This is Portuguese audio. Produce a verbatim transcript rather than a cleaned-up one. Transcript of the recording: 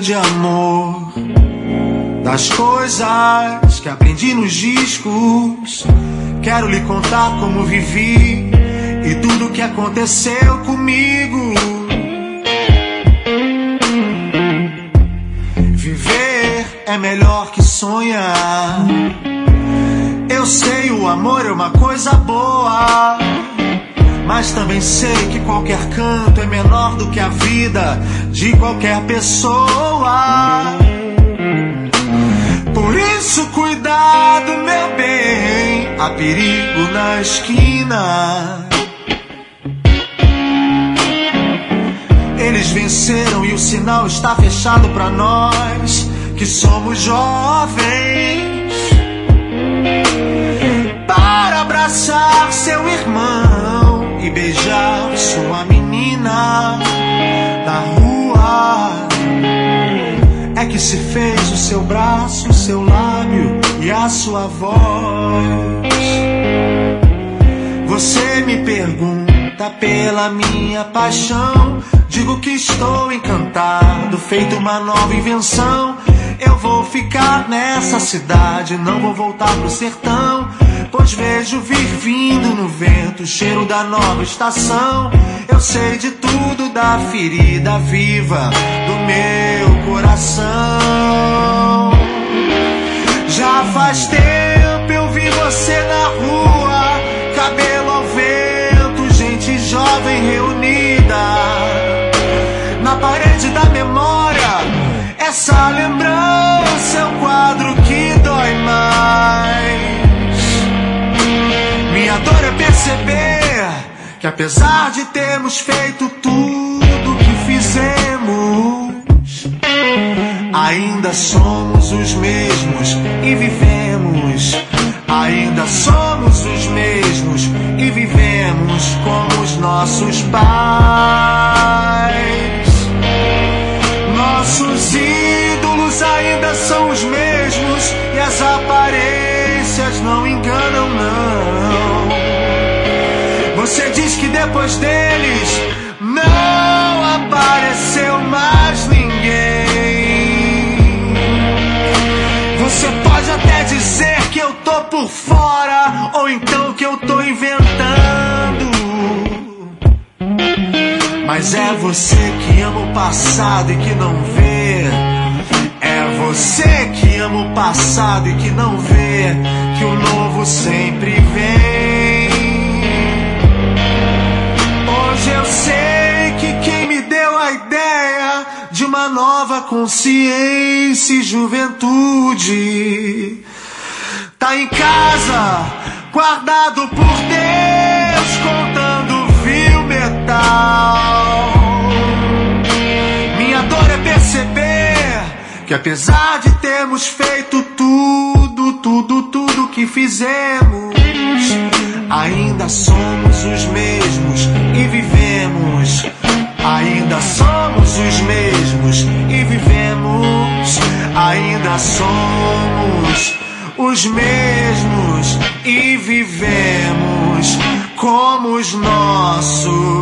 de amor, das coisas que aprendi nos discos. Quero lhe contar como vivi e tudo que aconteceu comigo. Viver é melhor que sonhar. Eu sei, o amor é uma coisa boa, mas também sei que qualquer canto é menor do que a vida de qualquer pessoa. Por isso, cuidado, meu bem, há perigo na esquina. Eles venceram e o sinal está fechado pra nós que somos jovens. Para abraçar seu irmão e beijar sua menina na rua, é que se fez o seu braço, o seu lábio e a sua voz. Você me pergunta pela minha paixão, digo que estou encantado, feito uma nova invenção. Eu vou ficar nessa cidade, não vou voltar pro sertão, pois vejo vir vindo no vento o cheiro da nova estação. Eu sei de tudo da ferida viva do meu coração. Já faz tempo eu vi você na rua, cabelo ao vento, gente jovem reunida. Na parede da memória, essa lembrança é um quadro que dói mais. Minha dor é perceber que apesar de termos feito tudo que fizemos, ainda somos os mesmos e vivemos. Ainda somos os mesmos e vivemos como os nossos pais. Nossos ídolos ainda são os mesmos e as aparências não enganam, não. Você diz que depois deles não apareceu mais ninguém. Você pode até dizer que eu tô por fora, ou então que eu tô inventando, mas é você que ama o passado e que não vê. É você que ama o passado e que não vê que o novo sempre vem. Hoje eu sei que quem me deu a ideia de uma nova consciência e juventude tá em casa, guardado por Deus, contando fio metal. Minha dor é perceber que apesar de termos feito tudo, tudo, tudo que fizemos, ainda somos os mesmos e vivemos. Ainda somos os mesmos e vivemos. Ainda somos os mesmos e vivemos como os nossos